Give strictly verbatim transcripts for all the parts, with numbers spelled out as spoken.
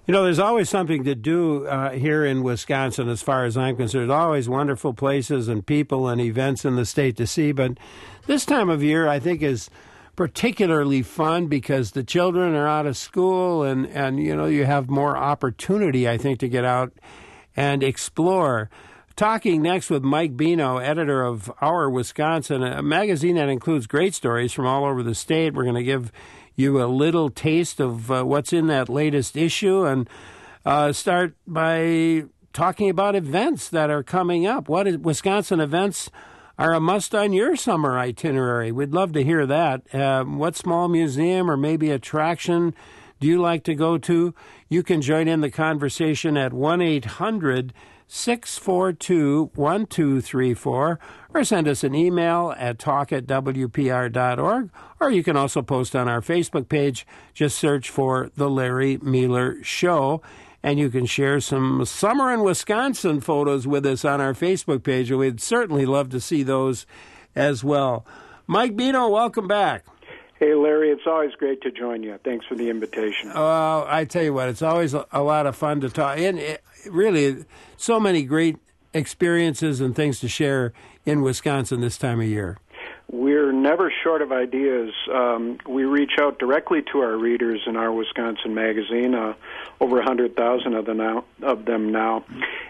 You know, there's always something to do uh, here in Wisconsin as far as I'm concerned. There's always wonderful places and people and events in the state to see. But this time of year, I think, is particularly fun because the children are out of school and, and you know, you have more opportunity, I think, to get out and explore. Talking next with Mike Bino, editor of Our Wisconsin, a magazine that includes great stories from all over the state. We're going to give you a little taste of uh, what's in that latest issue and uh, start by talking about events that are coming up. What is, Wisconsin events are a must on your summer itinerary? We'd love to hear that. Uh, what small museum or maybe attraction do you like to go to? You can join in the conversation at one eight hundred six four two one two three four or send us an email at talk at w p r dot org, or you can also post on our Facebook page. Just search for The Larry Mueller Show, and you can share some summer in Wisconsin photos with us on our Facebook page, and we'd certainly love to see those as well. Mike Bino, welcome back. Hey, Larry, it's always great to join you. Thanks for the invitation. Well, I tell you what, it's always a lot of fun to talk. And it, really, so many great experiences and things to share in Wisconsin this time of year. We're never short of ideas. Um, we reach out directly to our readers in Our Wisconsin magazine, uh, over one hundred thousand of them now, of them now.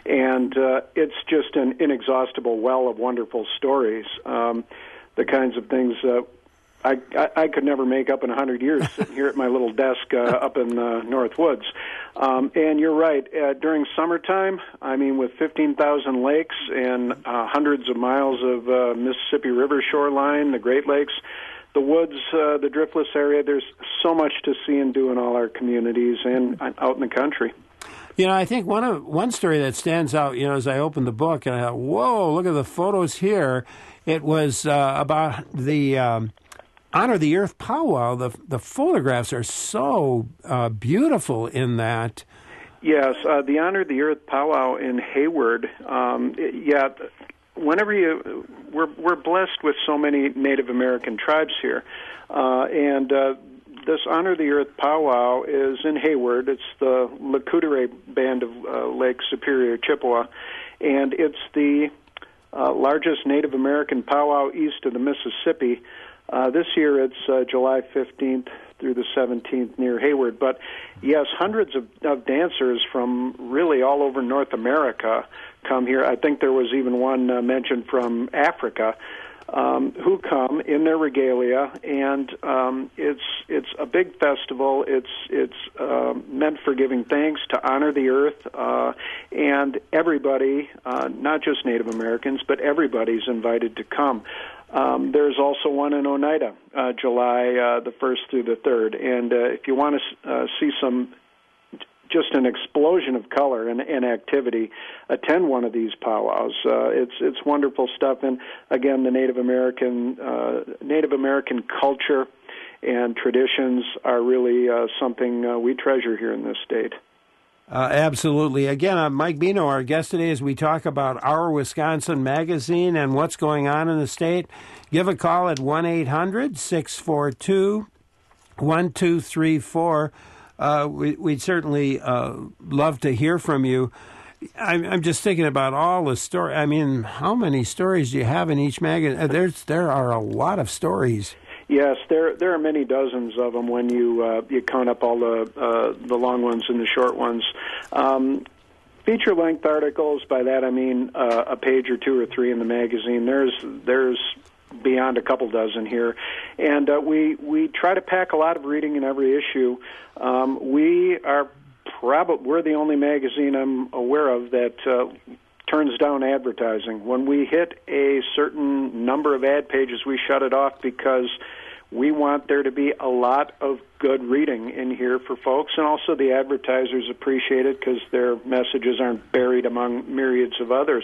And uh, it's just an inexhaustible well of wonderful stories, um, the kinds of things uh, I, I, I could never make up in a hundred years sitting here at my little desk uh, up in the North Woods. Um, and you're right, uh, during summertime, I mean, with fifteen thousand lakes and uh, hundreds of miles of uh, Mississippi River shoreline, the Great Lakes, the woods, uh, the driftless area, there's so much to see and do in all our communities and uh, out in the country. You know, I think one of one story that stands out, you know, as I opened the book, and I thought, whoa, look at the photos here. It was uh, about the um, Honor the Earth powwow. The the photographs are so uh, beautiful in that. Yes, uh, the Honor the Earth powwow in Hayward. Um, it, yeah, whenever you we're we're blessed with so many Native American tribes here, uh, and uh, this Honor the Earth powwow is in Hayward. It's the Lakudere Band of uh, Lake Superior, Chippewa, and it's the uh, largest Native American powwow east of the Mississippi. Uh, this year it's uh, July fifteenth through the seventeenth near Hayward. But, yes, hundreds of, of dancers from really all over North America come here. I think there was even one uh, mentioned from Africa um, who come in their regalia, and um, it's it's a big festival. It's it's uh, meant for giving thanks to honor the earth, uh, and everybody, uh, not just Native Americans, but everybody's invited to come. Um, there's also one in Oneida, uh, July uh, the first through the third. And uh, if you want to uh, see some, just an explosion of color and, and activity, attend one of these powwows. Uh, it's it's wonderful stuff. And again, the Native American uh, Native American culture and traditions are really uh, something uh, we treasure here in this state. Uh, absolutely. Again, I'm Mike Bino, our guest today, as we talk about Our Wisconsin magazine and what's going on in the state. Give a call at one eight hundred six four two one two three four. Uh, we, we'd certainly uh, love to hear from you. I'm, I'm just thinking about all the story. I mean, how many stories do you have in each magazine? There's there are a lot of stories. Yes, there there are many dozens of them when you uh, you count up all the uh, the long ones and the short ones. Um, feature-length articles, by that I mean uh, a page or two or three in the magazine. There's there's beyond a couple dozen here, and uh, we we try to pack a lot of reading in every issue. Um, we are probably we're the only magazine I'm aware of that Uh, turns down advertising. When we hit a certain number of ad pages, we shut it off because we want there to be a lot of good reading in here for folks, and also the advertisers appreciate it because their messages aren't buried among myriads of others.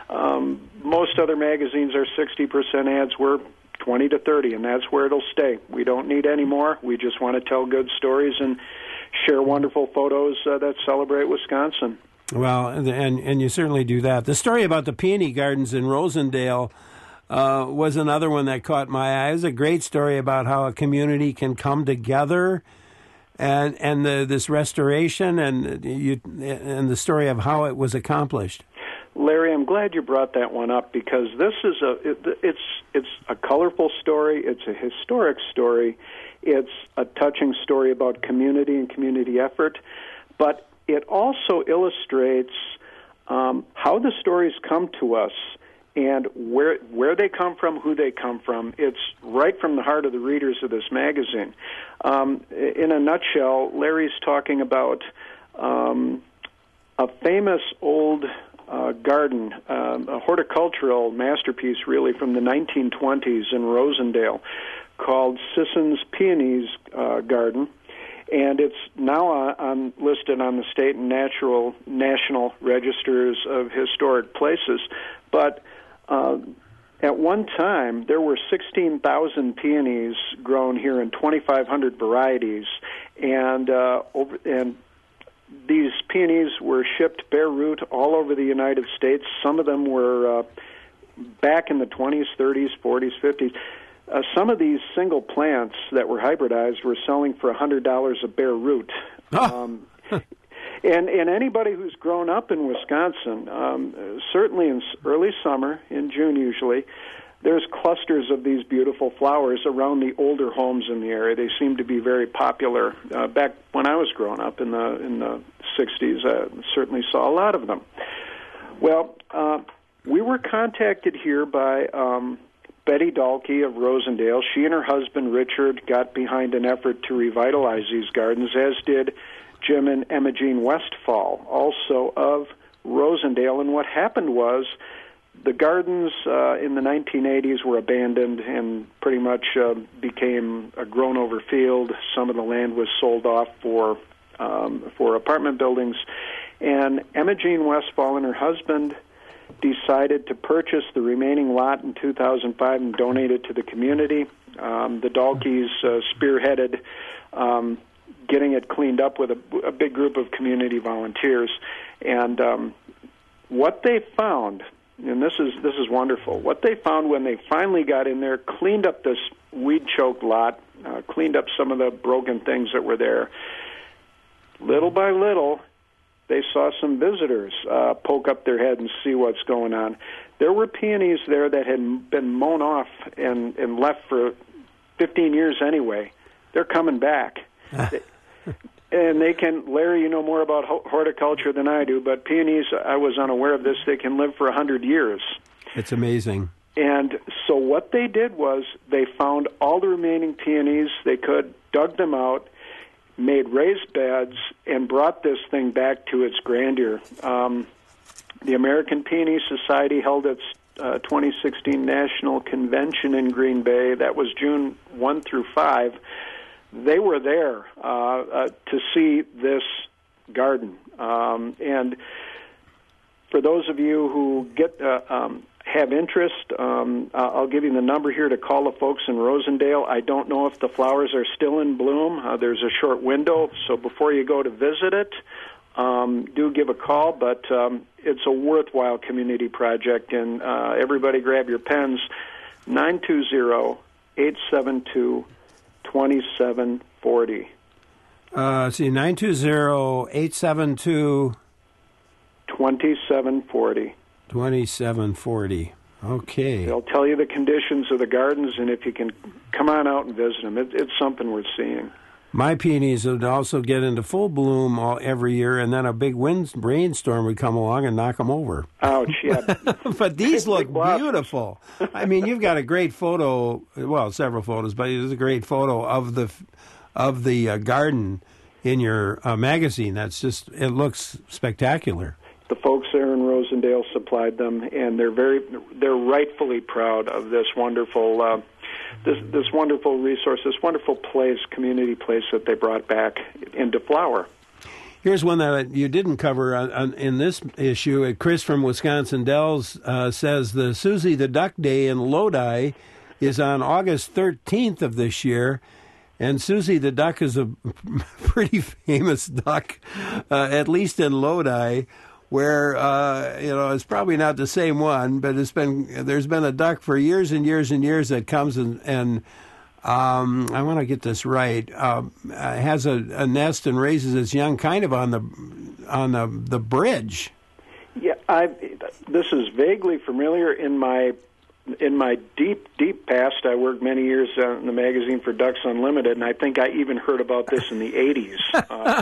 Um, most other magazines are sixty percent ads. We're twenty to thirty, and that's where it'll stay. We don't need any more. We just want to tell good stories and share wonderful photos uh, that celebrate Wisconsin. Well, and and you certainly do that. The story about the peony gardens in Rosendale uh, was another one that caught my eye. It was a great story about how a community can come together and and the, this restoration and you and the story of how it was accomplished. Larry, I'm glad you brought that one up because this is a it, it's it's a colorful story. It's a historic story. It's a touching story about community and community effort, but it also illustrates um, how the stories come to us and where where they come from, who they come from. It's right from the heart of the readers of this magazine. Um, in a nutshell, Larry's talking about um, a famous old Uh, garden, um, a horticultural masterpiece really from the nineteen twenties in Rosendale called Sisson's Peonies uh, Garden, and it's now on, on, listed on the state and natural national registers of historic places. But uh, at one time, there were sixteen thousand peonies grown here in twenty-five hundred varieties, and uh, over and these peonies were shipped bare root all over the United States. Some of them were uh, back in the twenties, thirties, forties, fifties. Uh, some of these single plants that were hybridized were selling for one hundred dollars a bare root. Oh. Um, and, and anybody who's grown up in Wisconsin, um, certainly in early summer, in June usually, there's clusters of these beautiful flowers around the older homes in the area. They seem to be very popular. Uh, back when I was growing up in the in the sixties, I certainly saw a lot of them. Well, uh, we were contacted here by um, Betty Dahlke of Rosendale. She and her husband, Richard, got behind an effort to revitalize these gardens, as did Jim and Emma Jean Westfall, also of Rosendale. And what happened was, the gardens uh, in the nineteen eighties were abandoned and pretty much uh, became a grown-over field. Some of the land was sold off for um, for apartment buildings. And Emma Jean Westfall and her husband decided to purchase the remaining lot in two thousand five and donate it to the community. Um, the Dahlkes uh, spearheaded um, getting it cleaned up with a, a big group of community volunteers. And um, what they found... And this is this is wonderful. What they found when they finally got in there, cleaned up this weed-choked lot, uh, cleaned up some of the broken things that were there. Little by little, they saw some visitors uh, poke up their head and see what's going on. There were peonies there that had been mown off and, and left for fifteen years anyway. They're coming back. And they can, Larry, you know more about horticulture than I do, but peonies, I was unaware of this, they can live for one hundred years. It's amazing. And so what they did was they found all the remaining peonies they could, dug them out, made raised beds, and brought this thing back to its grandeur. Um, the American Peony Society held its uh, twenty sixteen National Convention in Green Bay. That was June first through fifth. They were there uh, uh, to see this garden. Um, and for those of you who get uh, um, have interest, um, I'll give you the number here to call the folks in Rosendale. I don't know if the flowers are still in bloom. Uh, there's a short window, so before you go to visit it, um, do give a call. But um, it's a worthwhile community project, and uh, everybody grab your pens, nine two zero, eight seven two, twenty-seven forty. Uh, see, nine two zero, eight seven two... twenty-seven forty. twenty-seven forty. Okay. They'll tell you the conditions of the gardens, and if you can come on out and visit them, it, it's something worth seeing. My peonies would also get into full bloom all, every year, and then a big wind rainstorm would come along and knock them over. Ouch, yeah. But these look beautiful. I mean, you've got a great photo, well, several photos, but it's a great photo of the of the uh, garden in your uh, magazine. That's just, it looks spectacular. The folks there in Rosendale supplied them, and they're very, they're rightfully proud of this wonderful, uh, this this wonderful resource, this wonderful place, community place that they brought back into flower. Here's one that you didn't cover on, on, in this issue. Chris from Wisconsin Dells uh, says the Susie the Duck Day in Lodi is on August thirteenth of this year. And Susie the Duck is a pretty famous duck, uh, at least in Lodi, where, uh, you know, it's probably not the same one, but it's been there's been a duck for years and years and years that comes and, and Um, I want to get this right. Uh, has a, a nest and raises its young kind of on the on the the bridge. Yeah, I. This is vaguely familiar in my in my deep deep past. I worked many years uh, in the magazine for Ducks Unlimited, and I think I even heard about this in the eighties. Uh,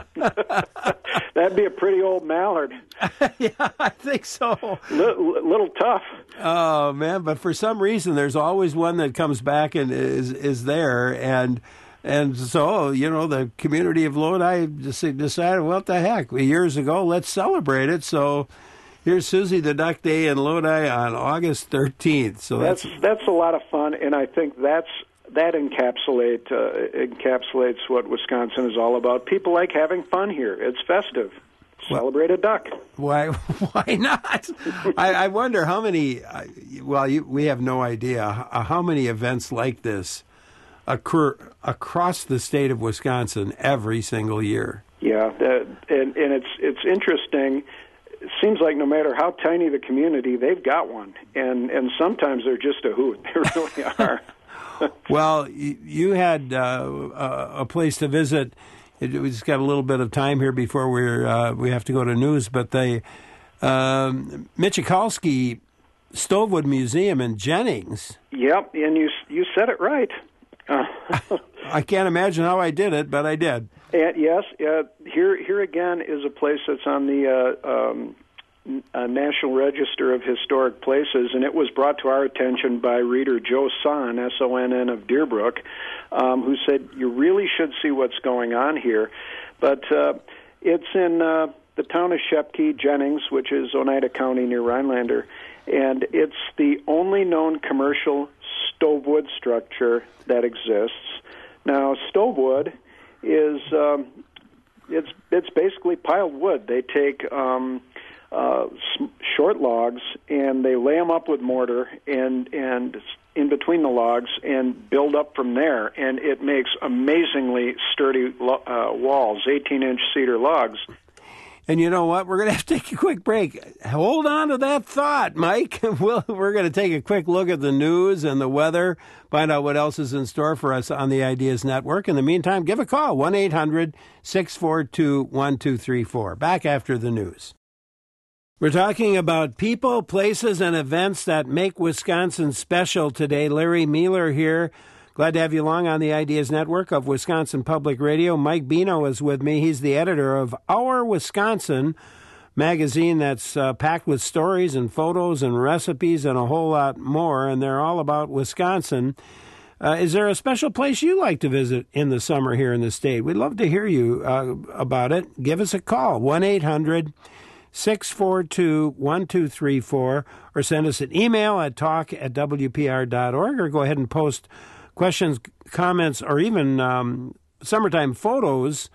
that'd be a pretty old mallard. Yeah, I think so. L- little tough. Oh man, but for some reason, there's always one that comes back and is is there, and and so you know the community of Lodi just decided, well, what the heck? Years ago, let's celebrate it. So here's Susie the Duck Day in Lodi on August thirteenth. So that's that's, that's a lot of fun, and I think that's that encapsulate uh, encapsulates what Wisconsin is all about. People like having fun here. It's festive. Celebrate a duck. Why? Why not? I, I wonder how many. Well, you, we have no idea how many events like this occur across the state of Wisconsin every single year. Yeah, uh, and and it's it's interesting. It seems like no matter how tiny the community, they've got one, and and sometimes they're just a hoot. They really are. Well, you, you had uh, a, a place to visit. It, we just got a little bit of time here before we're uh, we have to go to news, but the um, Michikolsky Stovewood Museum in Jennings. Yep, and you you said it right. Uh, I can't imagine how I did it, but I did. And yes, uh, here here again is a place that's on the uh, um, uh, National Register of Historic Places, and it was brought to our attention by reader Joe Sonn, S O N N of Deerbrook, um, who said, you really should see what's going on here. But uh, it's in uh, the town of Shepke, Jennings, which is Oneida County near Rhinelander, and it's the only known commercial stovewood structure that exists. Now, stovewood is um, it's it's basically piled wood. They take um, uh, short logs and they lay them up with mortar and and in between the logs and build up from there. And it makes amazingly sturdy uh, walls, eighteen-inch cedar logs. And you know what? We're going to have to take a quick break. Hold on to that thought, Mike. We'll, we're going to take a quick look at the news and the weather, find out what else is in store for us on the Ideas Network. In the meantime, give a call, one eight hundred six four two one two three four. Back after the news. We're talking about people, places, and events that make Wisconsin special today. Larry Mueller here. Glad to have you along on the Ideas Network of Wisconsin Public Radio. Mike Bino is with me. He's the editor of Our Wisconsin magazine that's uh, packed with stories and photos and recipes and a whole lot more, and they're all about Wisconsin. Uh, is there a special place you like to visit in the summer here in the state? We'd love to hear you uh, about it. Give us a call, one eight hundred six four two one two three four, or send us an email at talk at w p r dot org, or go ahead and post questions, comments, or even um, summertime photos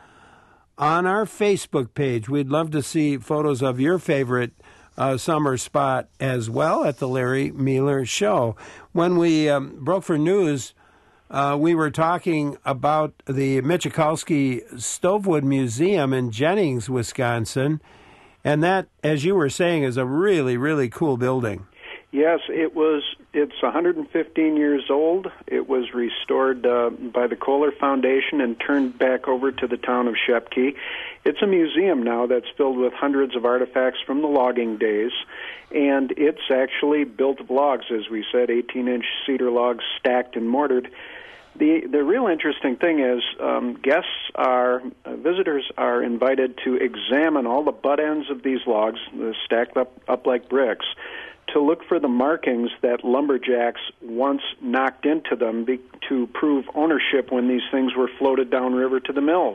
on our Facebook page. We'd love to see photos of your favorite uh, summer spot as well at the Larry Mueller Show. When we um, broke for news, uh, we were talking about the Michikolsky Stovewood Museum in Jennings, Wisconsin, and that, as you were saying, is a really, really cool building. Yes, it was. It's one hundred fifteen years old. It was restored uh, by the Kohler Foundation and turned back over to the town of Shepke. It's a museum now that's filled with hundreds of artifacts from the logging days, and it's actually built of logs, as we said, eighteen-inch cedar logs stacked and mortared. The the real interesting thing is um, guests are, uh, visitors are invited to examine all the butt ends of these logs, uh, stacked up, up like bricks, to look for the markings that lumberjacks once knocked into them be, to prove ownership when these things were floated downriver to the mills.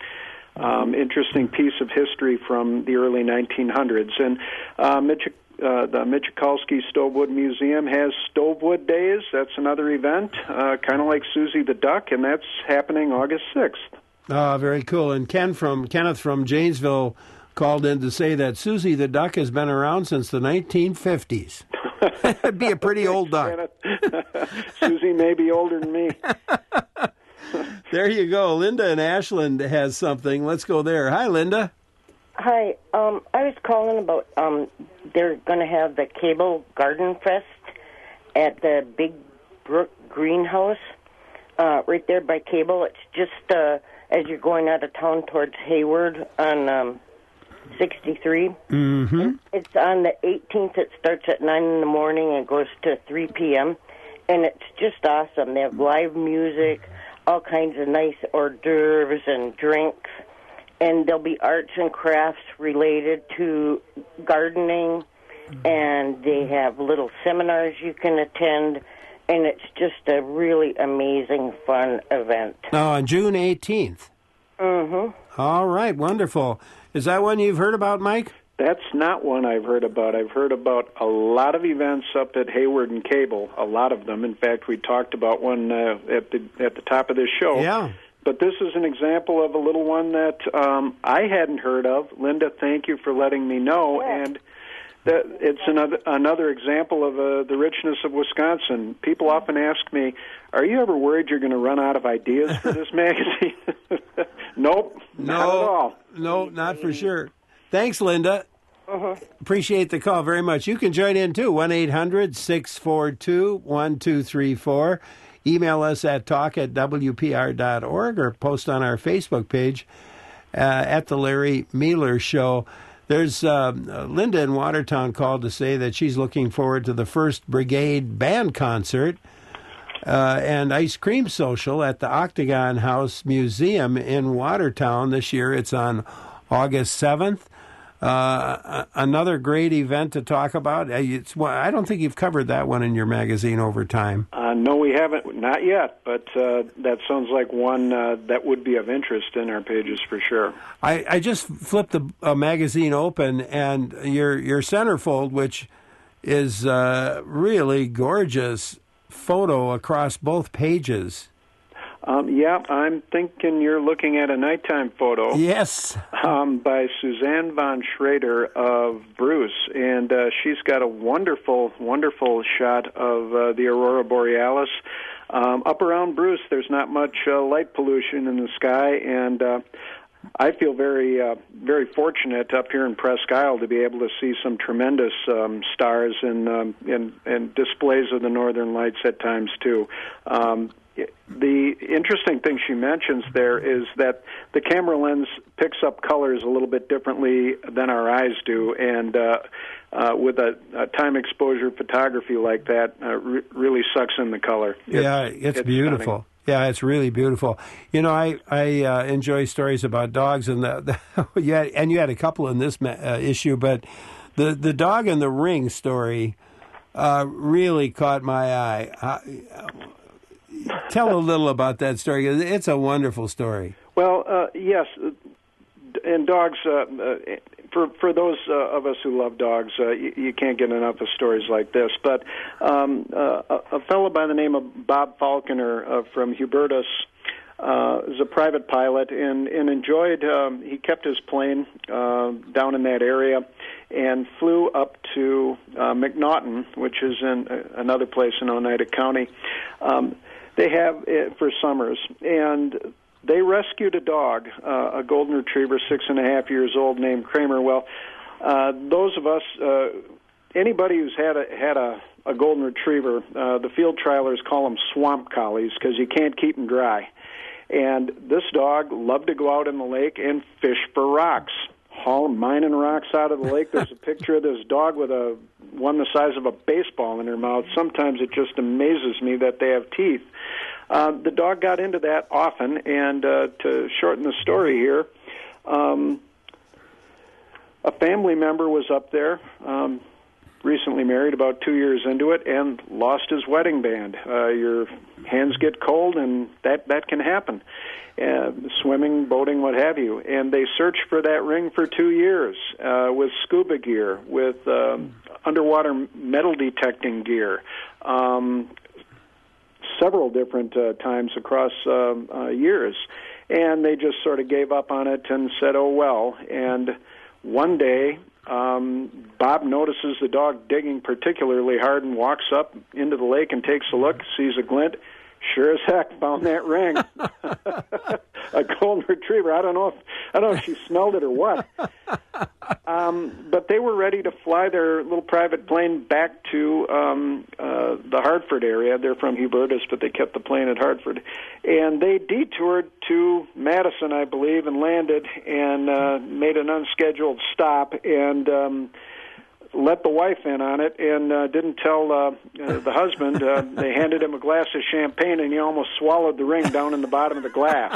Um, interesting piece of history from the early nineteen hundreds. And uh, Mitch, uh, the Michikolsky Stovewood Museum has Stovewood Days. That's another event, uh, kind of like Susie the Duck, and that's happening August sixth. Ah, very cool. And Ken from Kenneth from Janesville called in to say that Susie the Duck has been around since the nineteen fifties. That'd be a pretty old duck. Susie may be older than me. There you go. Linda in Ashland has something. Let's go there. Hi, Linda. Hi. Um, I was calling about um, they're going to have the Cable Garden Fest at the Big Brook Greenhouse uh, right there by Cable. It's just uh, as you're going out of town towards Hayward on um, sixty-three. Mm-hmm. It's on the eighteenth. It starts at nine in the morning and goes to three p.m., and it's just awesome. They have live music, all kinds of nice hors d'oeuvres and drinks, and there'll be arts and crafts related to gardening, and they have little seminars you can attend, and it's just a really amazing, fun event. Oh, on June eighteenth. Mm-hmm. All right, wonderful. Is that one you've heard about, Mike? That's not one I've heard about. I've heard about a lot of events up at Hayward and Cable, a lot of them. In fact, we talked about one uh, at the at the top of this show. Yeah. But this is an example of a little one that um, I hadn't heard of. Linda, thank you for letting me know. Yeah. And that it's another another example of uh, the richness of Wisconsin. People often ask me, "Are you ever worried you're going to run out of ideas for this magazine?" Nope, No, not at all. No, not for sure. Thanks, Linda. Uh-huh. Appreciate the call very much. You can join in, too, one eight hundred six four two one two three four. Email us at talk at w p r dot org or post on our Facebook page uh, at The Larry Mueller Show. There's uh, Linda in Watertown called to say that she's looking forward to the first Brigade band concert uh, and ice cream social at the Octagon House Museum in Watertown this year. It's on August seventh. Uh, another great event to talk about. It's, well, I don't think you've covered that one in your magazine over time. Uh, no, we haven't, not yet, but uh, that sounds like one uh, that would be of interest in our pages for sure. I, I just flipped the uh, magazine open, and your your centerfold, which is uh, really gorgeous photo across both pages. Um, yeah, I'm thinking you're looking at a nighttime photo. Yes. Um, by Suzanne von Schrader of Bruce, and uh, she's got a wonderful, wonderful shot of uh, the Aurora Borealis. Um, up around Bruce, there's not much uh, light pollution in the sky, and uh, I feel very, uh, very fortunate up here in Presque Isle to be able to see some tremendous um, stars and, um, and and displays of the Northern Lights at times too. Um, The interesting thing she mentions there is that the camera lens picks up colors a little bit differently than our eyes do, and uh, uh, with a, a time exposure photography like that, uh, re- really sucks in the color. It's, yeah, it's, it's beautiful. stunning. Yeah, it's really beautiful. You know, I I uh, enjoy stories about dogs, and the, the you had, and you had a couple in this uh, issue, but the the dog in the ring story uh, really caught my eye. Uh, Tell a little about that story. It's a wonderful story. Well, uh, yes, and dogs. Uh, uh, for for those uh, of us who love dogs, uh, you, you can't get enough of stories like this. But um, uh, a, a fellow by the name of Bob Falconer uh, from Hubertus uh, is a private pilot and and enjoyed. Um, he kept his plane uh, down in that area and flew up to uh, McNaughton, which is in uh, another place in Oneida County. Um, They have it for summers, and they rescued a dog, uh, a golden retriever, six and a half years old, named Kramer. Well, uh, those of us, uh, anybody who's had a had a, a golden retriever, uh, the field trialers call them swamp collies because you can't keep them dry. And this dog loved to go out in the lake and fish for rocks, haul mining rocks out of the lake. There's a picture of this dog with a one the size of a baseball in her mouth. Sometimes it just amazes me that they have teeth. Uh, the dog got into that often, and uh, to shorten the story here, um, a family member was up there, um, recently married, about two years into it, and lost his wedding band. Uh, your hands get cold, and that, that can happen. Uh, swimming, boating, what have you. And they searched for that ring for two years uh, with scuba gear, with um, underwater metal detecting gear, um, several different uh, times across uh, uh, years. And they just sort of gave up on it and said, oh, well. And one day, um, Bob notices the dog digging particularly hard and walks up into the lake and takes a look, sees a glint. Sure as heck found that ring. A golden retriever. I don't know if I don't know if she smelled it or what. Um, but they they were ready to fly their little private plane back to um, uh, the Hartford area. They're from Hubertus, but they kept the plane at Hartford. And they detoured to Madison, I believe, and landed and uh, made an unscheduled stop and um, let the wife in on it and uh, didn't tell uh, uh, the husband. Uh, they handed him a glass of champagne, and he almost swallowed the ring down in the bottom of the glass.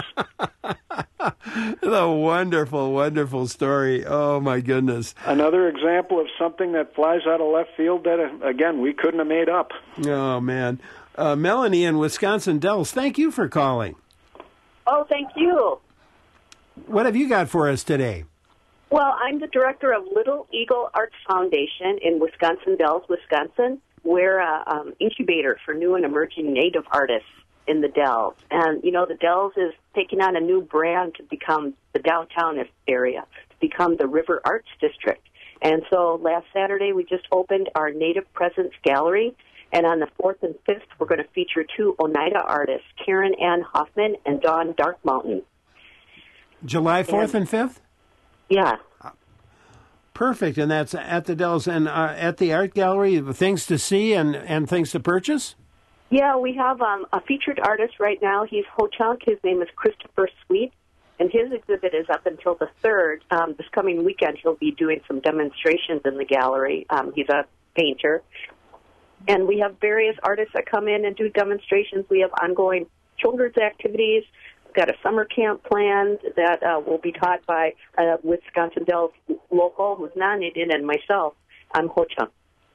The wonderful, wonderful story. Oh, my goodness. Another example of something that flies out of left field that, uh, again, we couldn't have made up. Oh, man. Uh, Melanie in Wisconsin Dells, thank you for calling. Oh, thank you. What have you got for us today? Well, I'm the director of Little Eagle Arts Foundation in Wisconsin Dells, Wisconsin. We're an um, incubator for new and emerging Native artists in the Dells. And, you know, the Dells is taking on a new brand to become the downtown area, to become the River Arts District. And so last Saturday we just opened our Native Presence Gallery. And on the fourth and fifth, we're going to feature two Oneida artists, Karen Ann Hoffman and Dawn Dark Mountain. July fourth and fifth? Yeah. Perfect, and that's at the Dells and uh, at the art gallery. Things to see and, and things to purchase. Yeah, we have um, a featured artist right now. He's Ho-Chunk. His name is Christopher Sweet, and his exhibit is up until the third. Um, this coming weekend, he'll be doing some demonstrations in the gallery. Um, he's a painter, and we have various artists that come in and do demonstrations. We have ongoing children's activities. Got a summer camp planned that uh, will be taught by a Wisconsin Dells local who's non-Indian and myself. I'm Ho-Chunk.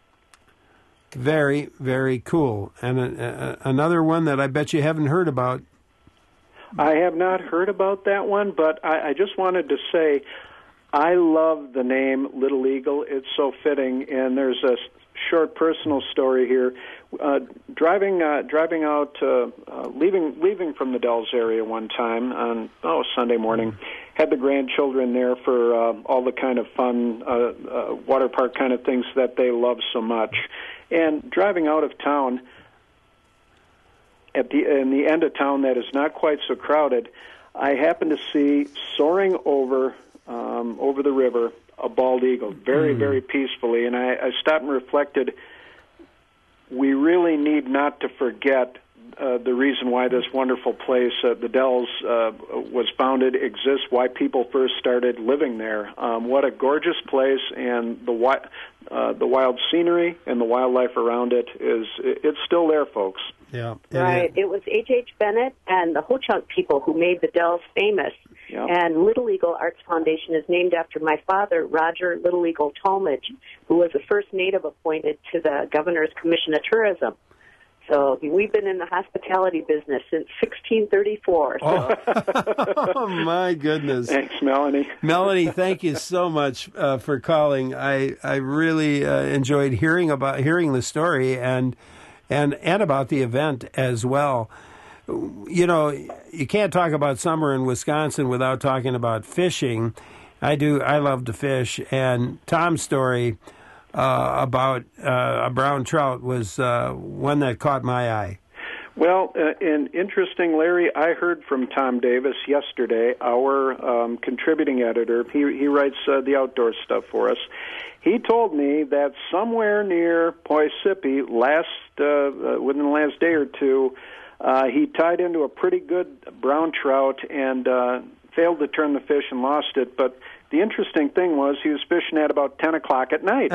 Very, very cool. And uh, uh, another one that I bet you haven't heard about. I have not heard about that one, but I, I just wanted to say I love the name Little Eagle. It's so fitting, and there's a short personal story here. Uh, driving uh, driving out, uh, uh, leaving leaving from the Dells area one time on oh Sunday morning, had the grandchildren there for uh, all the kind of fun uh, uh, water park kind of things that they love so much, and driving out of town at the in the end of town that is not quite so crowded, I happened to see soaring over um, over the river a bald eagle, very, mm. very peacefully. And I, I stopped and reflected, we really need not to forget uh, the reason why this wonderful place, uh, the Dells, uh, was founded, exists, why people first started living there. Um, what a gorgeous place, and the wi- uh, the wild scenery and the wildlife around it is, it's still there, folks. Yeah. Right. It was H H. Bennett and the Ho-Chunk people who made the Dells famous. Yeah. And Little Eagle Arts Foundation is named after my father, Roger Little Eagle Talmadge, who was the first native appointed to the Governor's Commission of Tourism. So we've been in the hospitality business since sixteen thirty-four. So. Oh. Oh, my goodness. Thanks, Melanie. Melanie, thank you so much uh, for calling. I I really uh, enjoyed hearing about hearing the story and and and about the event as well. You know, you can't talk about summer in Wisconsin without talking about fishing. I do. I love to fish, and Tom's story uh, about uh, a brown trout was uh, one that caught my eye. Well, uh, and interesting, Larry, I heard from Tom Davis yesterday, our um, contributing editor. He, he writes uh, the outdoor stuff for us. He told me that somewhere near Poisippi, last uh, uh, within the last day or two, uh, he tied into a pretty good brown trout and uh, failed to turn the fish and lost it. But the interesting thing was he was fishing at about ten o'clock at night.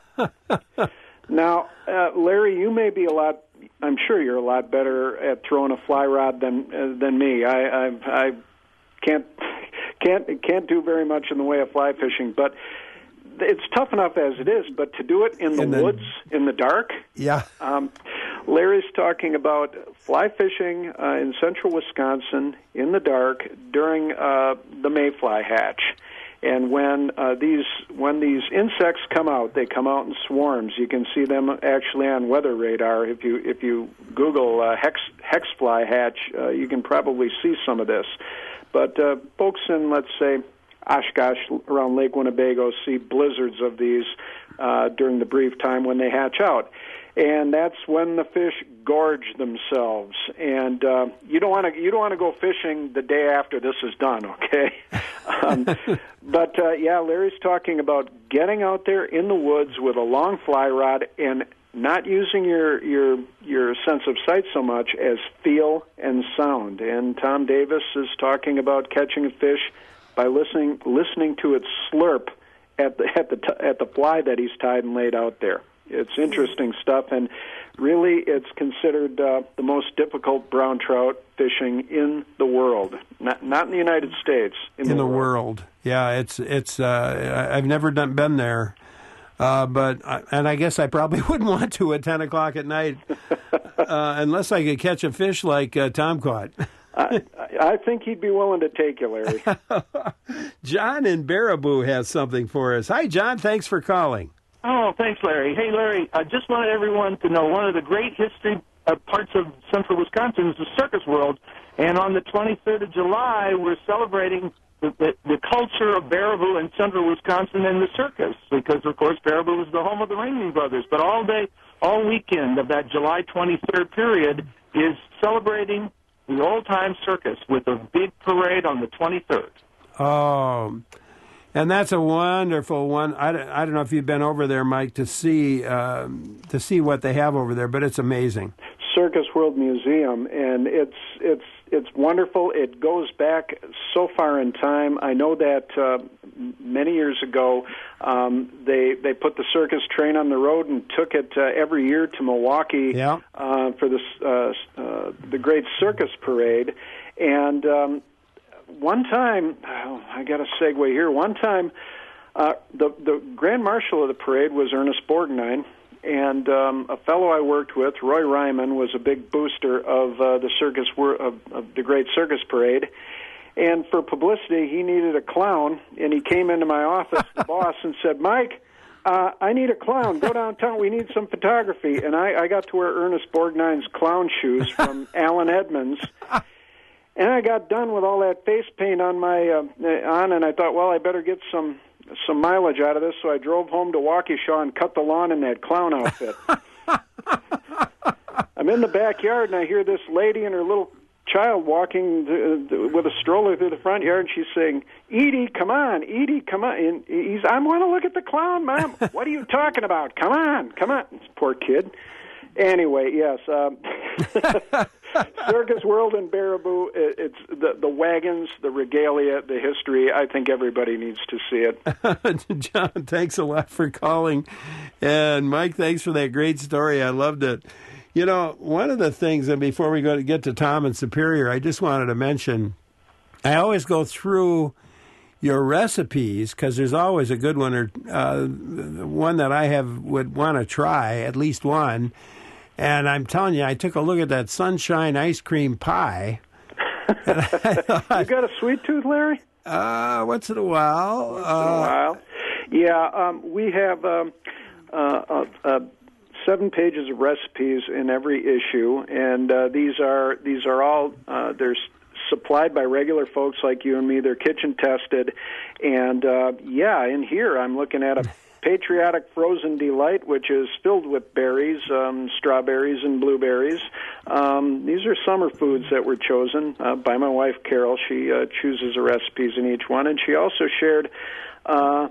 Now, uh, Larry, you may be a lot, I'm sure you're a lot better at throwing a fly rod than uh, than me. I, I I can't can't can't do very much in the way of fly fishing, but it's tough enough as it is. But to do it in the, in the woods in the dark, yeah. Um, Larry's talking about fly fishing uh, in central Wisconsin in the dark during uh, the mayfly hatch. And when uh, these when these insects come out, they come out in swarms. You can see them actually on weather radar. If you if you Google uh, hex hexfly hatch, uh, you can probably see some of this. But uh, folks in, let's say, Oshkosh around Lake Winnebago see blizzards of these uh, during the brief time when they hatch out. And that's when the fish gorge themselves. And uh, you don't want to you don't want to go fishing the day after this is done, okay? Um, but, uh, yeah, Larry's talking about getting out there in the woods with a long fly rod and not using your your your sense of sight so much as feel and sound. And Tom Davis is talking about catching a fish by listening listening to it slurp at the at the t- at the fly that he's tied and laid out there. It's interesting stuff, and really, it's considered uh, the most difficult brown trout fishing in the world. Not not in the United States. In, in the, the world. world. Yeah, it's it's. Uh, I've never done been there. Uh, but I, and I guess I probably wouldn't want to at ten o'clock at night, uh, unless I could catch a fish like uh, Tom caught. I, I think he'd be willing to take you, Larry. John in Baraboo has something for us. Hi, John. Thanks for calling. Oh, thanks, Larry. Hey, Larry, I just wanted everyone to know one of the great history uh, parts of central Wisconsin is the circus world, and on the twenty-third of July, we're celebrating The, the, the culture of Baraboo and central Wisconsin and the circus, because, of course, Baraboo is the home of the Ringling Brothers. But all day, all weekend of that July twenty-third period is celebrating the old-time circus with a big parade on the twenty-third. Oh, and that's a wonderful one. I don't, I don't know if you've been over there, Mike, to see um, to see what they have over there, but it's amazing. Circus World Museum, and it's it's it's wonderful. It goes back so far in time. I know that uh, many years ago um, they they put the circus train on the road and took it uh, every year to Milwaukee yeah. uh, for the uh, uh, the Great Circus Parade. And um, one time, oh, I got a segue here. One time, uh, the the Grand Marshal of the parade was Ernest Borgnine. And um, a fellow I worked with, Roy Ryman, was a big booster of uh, the circus of, of the Great Circus Parade. And for publicity, he needed a clown, and he came into my office, the boss, and said, "Mike, uh, I need a clown. Go downtown. We need some photography." And I, I got to wear Ernest Borgnine's clown shoes from Alan Edmonds. And I got done with all that face paint on my uh, on, and I thought, well, I better get some. some mileage out of this, so I drove home to Waukesha and cut the lawn in that clown outfit. I'm in the backyard, and I hear this lady and her little child walking to, to, with a stroller through the front yard, and she's saying, "Edie, come on, Edie, come on." And he's, "I want to look at the clown, Mom." "What are you talking about? Come on, come on." Poor kid. Anyway, yes. Um, Circus World in Baraboo, it, it's the, the wagons, the regalia, the history. I think everybody needs to see it. John, thanks a lot for calling. And Mike, thanks for that great story. I loved it. You know, one of the things, and before we go to get to Tom and Superior, I just wanted to mention, I always go through your recipes because there's always a good one, or uh, one that I have would want to try, at least one. And I'm telling you, I took a look at that sunshine ice cream pie. And I thought, you got a sweet tooth, Larry? Uh, once in a while. Once uh, in a while. Yeah, um, we have um, uh, uh, uh, seven pages of recipes in every issue, and uh, these are these are all uh, they're supplied by regular folks like you and me. They're kitchen tested, and uh, yeah, in here I'm looking at a Patriotic Frozen Delight, which is filled with berries, um, strawberries and blueberries. Um, these are summer foods that were chosen uh, by my wife, Carol. She uh, chooses the recipes in each one, and she also shared uh,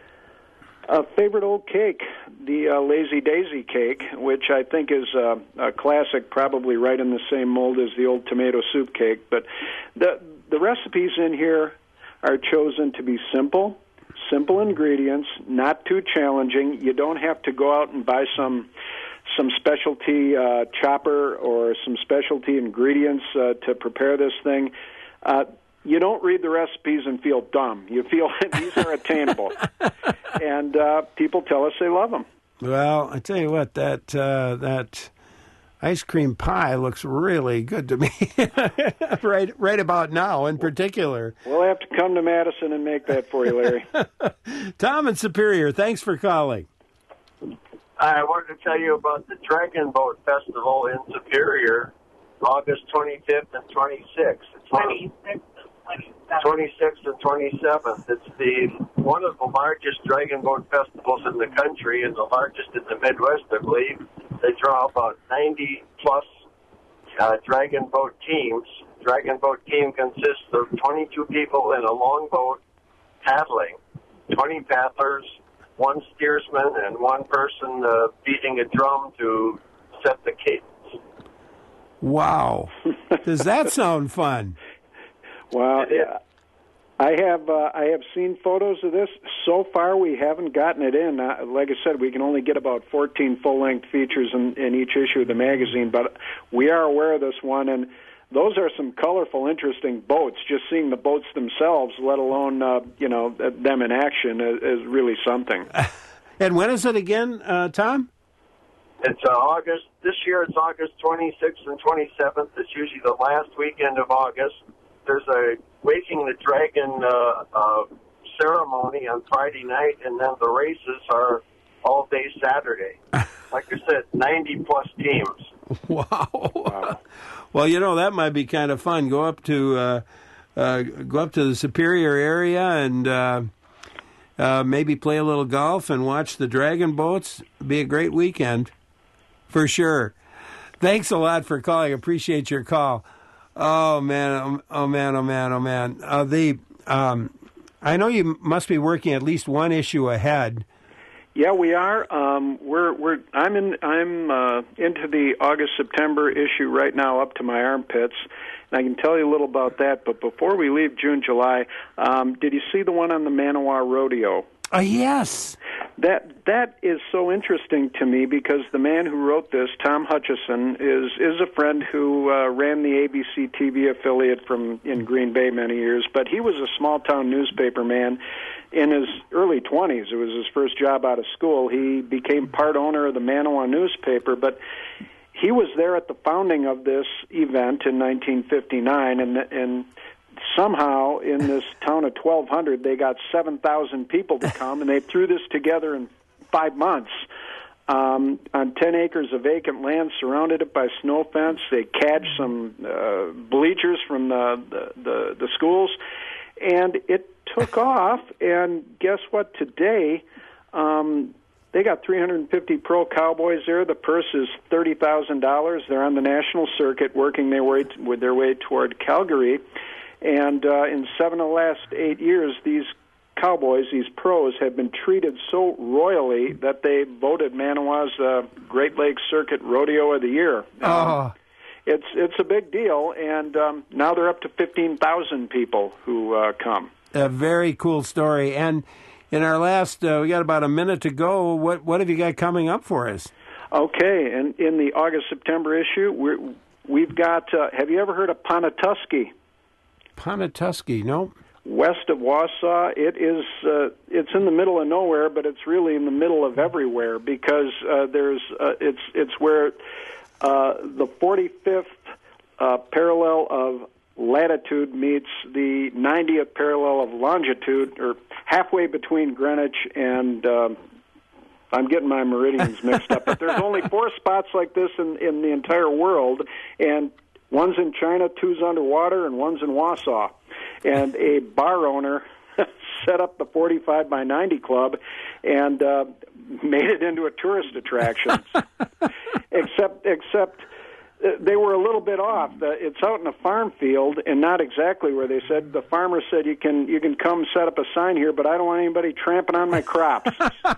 a favorite old cake, the uh, Lazy Daisy cake, which I think is uh, a classic, probably right in the same mold as the old tomato soup cake. But the the recipes in here are chosen to be simple, simple ingredients, not too challenging. You don't have to go out and buy some some specialty uh, chopper or some specialty ingredients uh, to prepare this thing. Uh, you don't read the recipes and feel dumb. You feel these are attainable. And uh, people tell us they love them. Well, I tell you what, that uh, that ice cream pie looks really good to me, right right about now in particular. We'll have to come to Madison and make that for you, Larry. Tom in Superior, thanks for calling. I wanted to tell you about the Dragon Boat Festival in Superior, August twenty-fifth and twenty-sixth. twenty-sixth twenty-sixth and twenty-seventh. It's the one of the largest dragon boat festivals in the country and the largest in the Midwest, I believe. They draw about ninety plus uh, dragon boat teams. Dragon boat team consists of twenty-two people in a long boat paddling. twenty paddlers, one steersman, and one person uh, beating a drum to set the cadence. Wow. Does that sound fun? Well, yeah. I have uh, I have seen photos of this. So far, we haven't gotten it in. Uh, like I said, we can only get about fourteen full-length features in, in each issue of the magazine, but we are aware of this one, and those are some colorful, interesting boats. Just seeing the boats themselves, let alone uh, you know them in action, is, is really something. And when is it again, uh, Tom? It's uh, August. This year it's August twenty-sixth and twenty-seventh. It's usually the last weekend of August. There's a Waking the Dragon uh, uh, ceremony on Friday night, and then the races are all day Saturday. Like I said, ninety-plus teams. Wow. wow. Well, you know, that might be kind of fun. Go up to uh, uh, go up to the Superior area and uh, uh, maybe play a little golf and watch the dragon boats. Be a great weekend, for sure. Thanks a lot for calling. Appreciate your call. Oh man! Oh man! Oh man! Oh man! Uh, the um, I know you must be working at least one issue ahead. Yeah, we are. Um, we're we're. I'm in. I'm uh, into the August September issue right now, up to my armpits. And I can tell you a little about that. But before we leave June, July, um, did you see the one on the Manawa Rodeo? Uh, yes. That that is so interesting to me because the man who wrote this, Tom Hutchison, is is a friend who uh, ran the A B C T V affiliate from in Green Bay many years. But he was a small town newspaper man in his early twenties. It was his first job out of school. He became part owner of the Manawa newspaper, but he was there at the founding of this event in nineteen fifty-nine, and and. Somehow, in this town of twelve hundred, they got seven thousand people to come, and they threw this together in five months um, on ten acres of vacant land, surrounded it by snow fence. They cadged some uh, bleachers from the, the, the, the schools, and it took off. And guess what? Today, um, they got three hundred fifty pro cowboys there. The purse is thirty thousand dollars. They're on the national circuit working their way, t- with their way toward Calgary. And uh, in seven of the last eight years, these cowboys, these pros, have been treated so royally that they voted Manawa's uh, Great Lakes Circuit Rodeo of the Year. Oh. Um, it's it's a big deal, and um, now they're up to fifteen thousand people who uh, come. A very cool story. And in our last, uh, we got about a minute to go. What what have you got coming up for us? Okay, and in the August-September issue, we're, we've got, uh, have you ever heard of Ponatuskee? Ponatuskee, no. West of Wausau. It is. Uh, it's in the middle of nowhere, but it's really in the middle of everywhere because uh, there's. Uh, it's. It's where uh, the forty-fifth uh, parallel of latitude meets the ninetieth parallel of longitude, or halfway between Greenwich and. Um, I'm getting my meridians mixed up, but there's only four spots like this in, in the entire world, and one's in China, two's underwater, and one's in Wausau. And a bar owner set up the forty-five by ninety club and uh, made it into a tourist attraction. except, except uh, they were a little bit off. Uh, it's out in a farm field, and not exactly where they said. The farmer said, "You can you can come set up a sign here, but I don't want anybody tramping on my crops."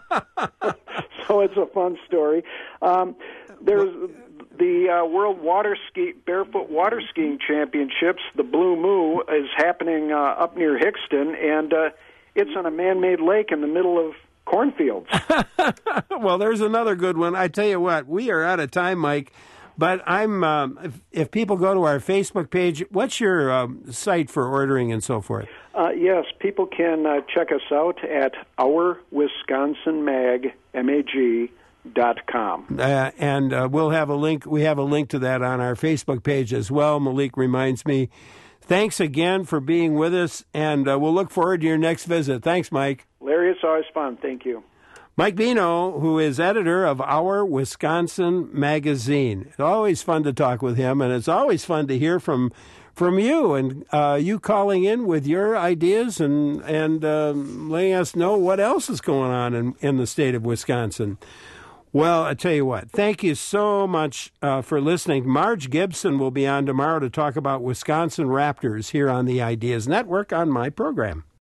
So it's a fun story. Um, there's the uh, World Water Ski Barefoot Water Skiing Championships. The Blue Moo is happening uh, up near Hickston, and uh, it's on a man-made lake in the middle of cornfields. Well, there's another good one. I tell you what, we are out of time, Mike. But I'm um, if, if people go to our Facebook page, what's your um, site for ordering and so forth? Uh, yes, people can uh, check us out at our wisconsin mag M A G dot com. Uh, and uh, we'll have a link. We have a link to that on our Facebook page as well. Malik reminds me. Thanks again for being with us, and uh, we'll look forward to your next visit. Thanks, Mike. Larry, it's always fun. Thank you. Mike Bino, who is editor of Our Wisconsin Magazine. It's always fun to talk with him, and it's always fun to hear from from you and uh, you calling in with your ideas and and um, letting us know what else is going on in, in the state of Wisconsin. Well, I tell you what, thank you so much uh, for listening. Marge Gibson will be on tomorrow to talk about Wisconsin Raptors here on the Ideas Network on my program.